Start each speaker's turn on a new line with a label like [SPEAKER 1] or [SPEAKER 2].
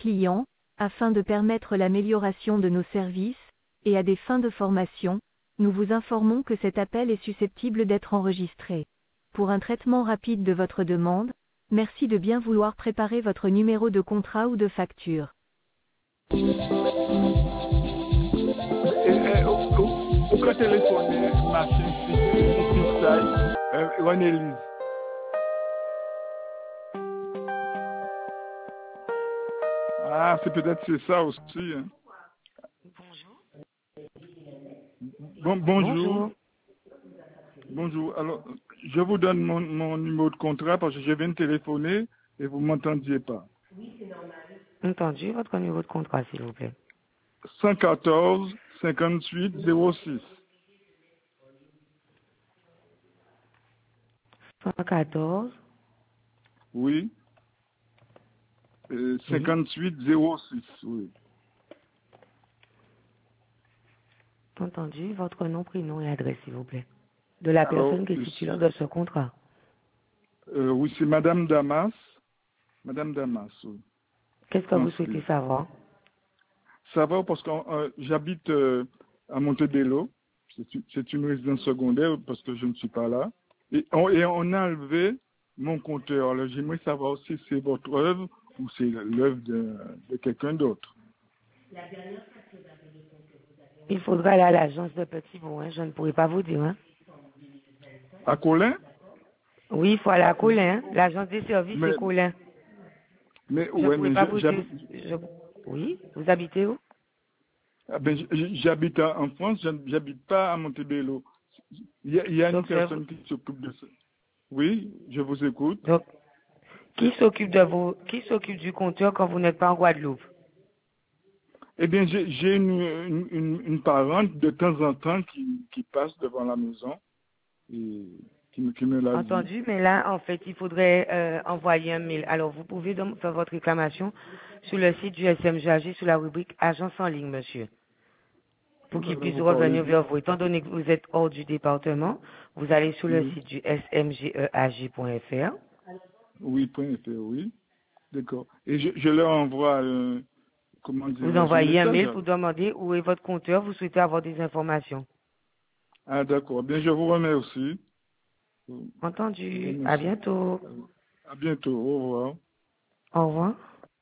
[SPEAKER 1] clients, afin de permettre l'amélioration de nos services, et à des fins de formation, nous vous informons que cet appel est susceptible d'être enregistré. Pour un traitement rapide de votre demande, merci de bien vouloir préparer votre numéro de contrat ou de facture.
[SPEAKER 2] Au téléphone, machine, Elise. Ah, c'est peut-être ça aussi. Hein. Bonjour. Bonjour. Alors, je vous donne mon numéro de contrat parce que je viens de téléphoner et vous ne m'entendiez pas.
[SPEAKER 3] Entendu, votre numéro de contrat, s'il vous plaît.
[SPEAKER 2] 114 58 06.
[SPEAKER 3] 114.
[SPEAKER 2] Oui. 58 06, oui.
[SPEAKER 3] Entendu, votre nom, prénom et adresse, s'il vous plaît. De la personne qui est titulaire de ce contrat.
[SPEAKER 2] Oui, c'est Madame Damas. Madame Damas, oui.
[SPEAKER 3] Qu'est-ce que vous souhaitez savoir?
[SPEAKER 2] Savoir parce que j'habite à Montebello. C'est une résidence secondaire parce que je ne suis pas là. Et on a enlevé mon compteur. Alors j'aimerais savoir si c'est votre œuvre ou c'est l'œuvre de quelqu'un d'autre.
[SPEAKER 3] Il faudra aller à l'agence de Petit-Bourg, je ne pourrai pas vous dire. Hein.
[SPEAKER 2] À Colin?
[SPEAKER 3] Oui, il faut aller à Colin. Hein. L'agence des services, c'est Colin.
[SPEAKER 2] Mais
[SPEAKER 3] je ne pourrais pas vous dire. Oui, vous habitez où?
[SPEAKER 2] Ah ben, j'habite en France, j'habite pas à Montebello. Il y a une personne qui s'occupe de ça. Oui, je vous écoute.
[SPEAKER 3] Donc, qui s'occupe du compteur quand vous n'êtes pas en Guadeloupe?
[SPEAKER 2] Eh bien, j'ai une parente de temps en temps qui passe devant la maison et qui me l'a dit.
[SPEAKER 3] Entendu, mais là, en fait, il faudrait envoyer un mail. Alors, vous pouvez donc faire votre réclamation sur le site du SMGAG sur la rubrique Agence en ligne, monsieur. Pour qu'il puisse revenir vers vous. Étant donné que vous êtes hors du département, vous allez sur le site du smgeag.fr.
[SPEAKER 2] Oui, .fr, oui. D'accord. Et je leur envoie, comment dire,
[SPEAKER 3] vous envoyez un mail pour demander où est votre compteur, vous souhaitez avoir des informations.
[SPEAKER 2] Ah, d'accord. Bien, je vous remercie.
[SPEAKER 3] Entendu. À bientôt.
[SPEAKER 2] À bientôt. Au revoir.
[SPEAKER 3] Au revoir.